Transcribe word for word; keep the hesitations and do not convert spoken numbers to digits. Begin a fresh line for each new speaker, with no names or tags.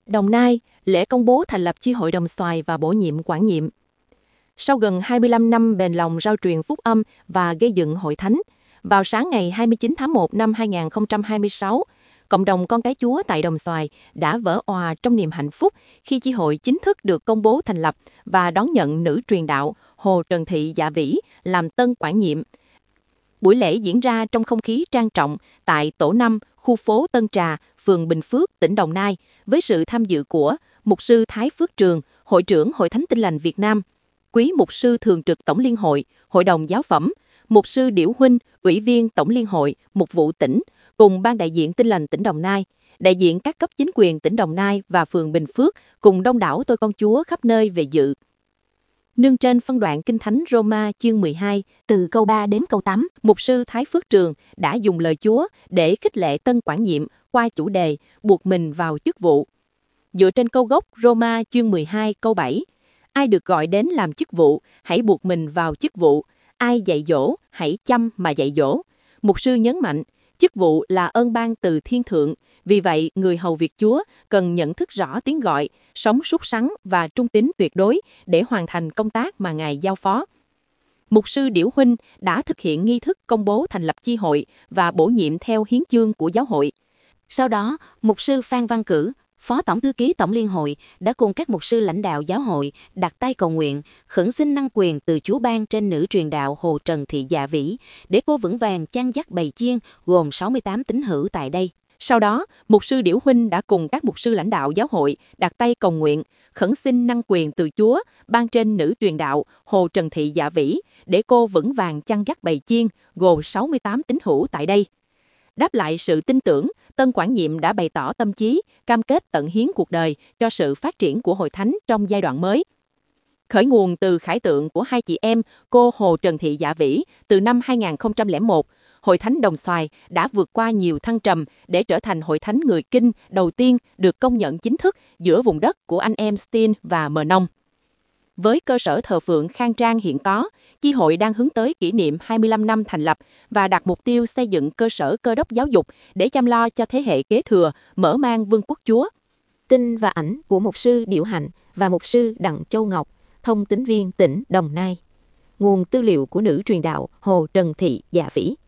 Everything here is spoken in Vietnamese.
Đồng Nai, lễ công bố thành lập chi hội Đồng Xoài và bổ nhiệm quản nhiệm. Sau gần hai mươi lăm năm bền lòng rao truyền phúc âm và gây dựng hội thánh, vào sáng ngày hai mươi chín tháng một năm hai nghìn không trăm hai mươi sáu, cộng đồng con cái Chúa tại Đồng Xoài đã vỡ òa trong niềm hạnh phúc khi chi hội chính thức được công bố thành lập và đón nhận nữ truyền đạo Hồ Trần Thị Dạ Vĩ làm tân quản nhiệm. Buổi lễ diễn ra trong không khí trang trọng tại tổ năm, khu phố Tân Trà, phường Bình Phước, tỉnh Đồng Nai, với sự tham dự của Mục sư Thái Phước Trường, Hội trưởng Hội Thánh Tin Lành Việt Nam, Quý Mục sư Thường trực Tổng Liên hội, Hội đồng Giáo phẩm, Mục sư Điểu Huynh, Ủy viên Tổng Liên hội, Mục vụ tỉnh, cùng Ban đại diện Tin Lành tỉnh Đồng Nai, đại diện các cấp chính quyền tỉnh Đồng Nai và phường Bình Phước, cùng đông đảo tôi con Chúa khắp nơi về dự. Nương trên phân đoạn Kinh Thánh Roma chương mười hai, từ câu ba đến câu tám, Mục sư Thái Phước Trường đã dùng lời Chúa để khích lệ tân quản nhiệm qua chủ đề buộc mình vào chức vụ. Dựa trên câu gốc Roma chương mười hai câu bảy, ai được gọi đến làm chức vụ, hãy buộc mình vào chức vụ, ai dạy dỗ, hãy chăm mà dạy dỗ. Mục sư nhấn mạnh, chức vụ là ơn ban từ thiên thượng, vì vậy người hầu việc Chúa cần nhận thức rõ tiếng gọi, sống sốt sắng và trung tín tuyệt đối để hoàn thành công tác mà Ngài giao phó. Mục sư Điểu Huynh đã thực hiện nghi thức công bố thành lập chi hội và bổ nhiệm theo hiến chương của giáo hội.
Sau đó, Mục sư Phan Văn Cử, Phó Tổng thư ký Tổng Liên hội, đã cùng các mục sư lãnh đạo giáo hội đặt tay cầu nguyện, khẩn xin năng quyền từ Chúa ban trên nữ truyền đạo Hồ Trần Thị Dạ Vĩ, để cô vững vàng chăn dắt bầy chiên gồm sáu mươi tám tín hữu tại đây.
Sau đó, Mục sư Điểu Huynh đã cùng các mục sư lãnh đạo giáo hội đặt tay cầu nguyện, khẩn xin năng quyền từ Chúa ban trên nữ truyền đạo Hồ Trần Thị Dạ Vĩ, để cô vững vàng chăn dắt bầy chiên gồm sáu mươi tám tín hữu tại đây. Đáp lại sự tin tưởng, tân quản nhiệm đã bày tỏ tâm chí, cam kết tận hiến cuộc đời cho sự phát triển của hội thánh trong giai đoạn mới. Khởi nguồn từ khải tượng của hai chị em cô Hồ Trần Thị Dạ Vĩ từ năm hai nghìn không trăm lẻ một, Hội Thánh Đồng Xoài đã vượt qua nhiều thăng trầm để trở thành hội thánh người Kinh đầu tiên được công nhận chính thức giữa vùng đất của anh em Stin và Mờ Nông. Với cơ sở thờ phượng khang trang hiện có, chi hội đang hướng tới kỷ niệm hai mươi lăm năm thành lập và đặt mục tiêu xây dựng cơ sở cơ đốc giáo dục để chăm lo cho thế hệ kế thừa, mở mang vương quốc Chúa.
Tin và ảnh của Mục sư Điểu Hạnh và Mục sư Đặng Châu Ngọc, thông tín viên tỉnh Đồng Nai. Nguồn tư liệu của nữ truyền đạo Hồ Trần Thị Dạ Vĩ.